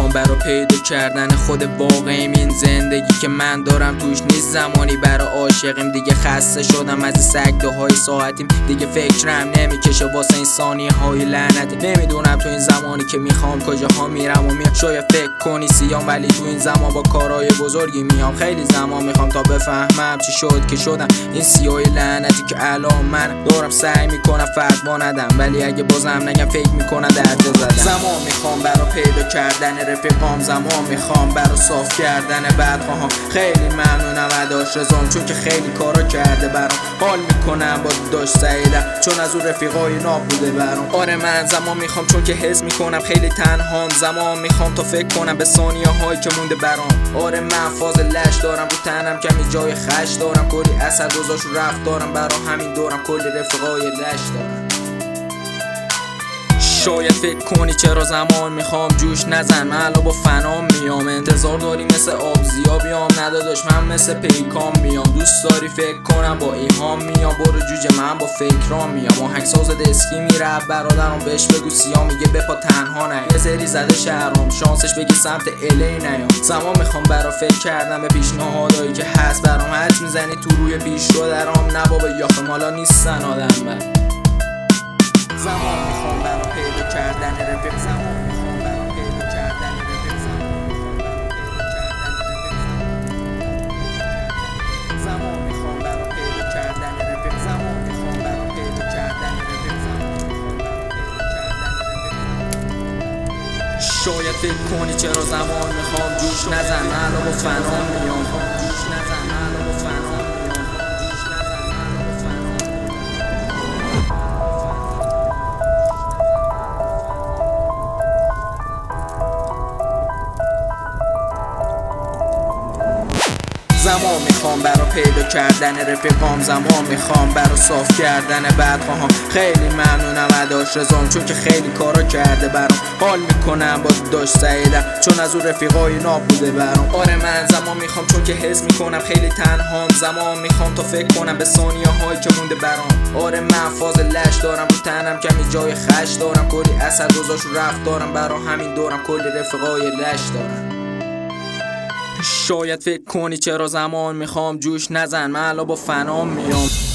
میخوام برا پیدا کردن خود واقعیم. این زندگی که من دارم توش نیست زمانی برا عاشقیم. دیگه خسته شدم از سگده های ساعتیم، دیگه فکرم نمیکشه واسه این ثانیه های لعنتی. نمیدونم تو این زمانی که میخوام کجاها میرم و میام. شاید فکر کنی سیام ولی تو این زمان با کارهای بزرگی میام. خیلی زمان میخوام تا بفهمم چی شد که شدم این سیاه لعنتی که الان من دارم. سعی میکنم فتوا ندم ولی اگه بازم نگم فکر میکنم درجا زدم. زمان میخوام برا پیدا کردن رفیقام، زمان میخوام برا صاف کردن بدخواهام. خیلی ممنونم اداش رزام چون که خیلی کارا کرده برام. حال میکنم با داشت سعیدم چون از اون رفیقای نابوده برام. آره من زمان میخوام چون که حس میکنم خیلی تنهام. زمان میخوام تا فکر کنم به ثانیه هایی که مونده برام. آره من فاز لش دارم رو تنم کمی جای خش دارم. کلی اثر گذاشت رو رفت دارم برا همین دورم. کلی رفیقای لش دارم. شاید فکر کنی چرا زمان میخوام جوش نزن، من الان با فنام میام. انتظار داری مثل آب زیابیام، نداداش من مثل پیکام میام. دوست داری فکر کنم با ایهام میام. برو جوجه من با فکرام میام. آهنگساز دسکی میره برادرم بهش بگو سیاه میگه بپا تنها نه. یه زری زده شهرام شانسش بگی سمت الی نیام. زمان میخوام برا فکر کردم به پیشنهادایی که هست برام. حد میزنی تو روی پیش رو درام نه بابا یاخه مالا نیستن آدم بر. زمان میخوام برا پیدا کردن رفیق. زمان میخوام برا پیدا کردن رفیق. زمان میخوام برا پیدا کردن رفیق. زمان میخوام برا پیدا کردن رفیق. شاید فکر کنی چرا زمان میخوام جوش نزن، من الان با فنام میام. جوش نزن من الان با فنام میام. زمان میخوام برا پیدا کردن رفیقام، زمان میخوام برا صاف کردن بدخواهام. خیلی ممنونم اداش رزام چون که خیلی کارا کرده برام. حال میکنم با داشت سعیدم چون از اون رفیقای نابوده برام. آره من زمان میخوام چون که حس میکنم خیلی تنهام. زمان میخوام تا فکر کنم به ثانیه هایی که مونده برام. آره من فاز لش دارم رو تنم کمی جای خش دارم. کلی اثر گذاشت رو رفت دارم برا همین دورم. کلی رفیقای لش دارم. شاید فکر کنی چرا زمان میخوام جوش نزن، من الان با فنام میام.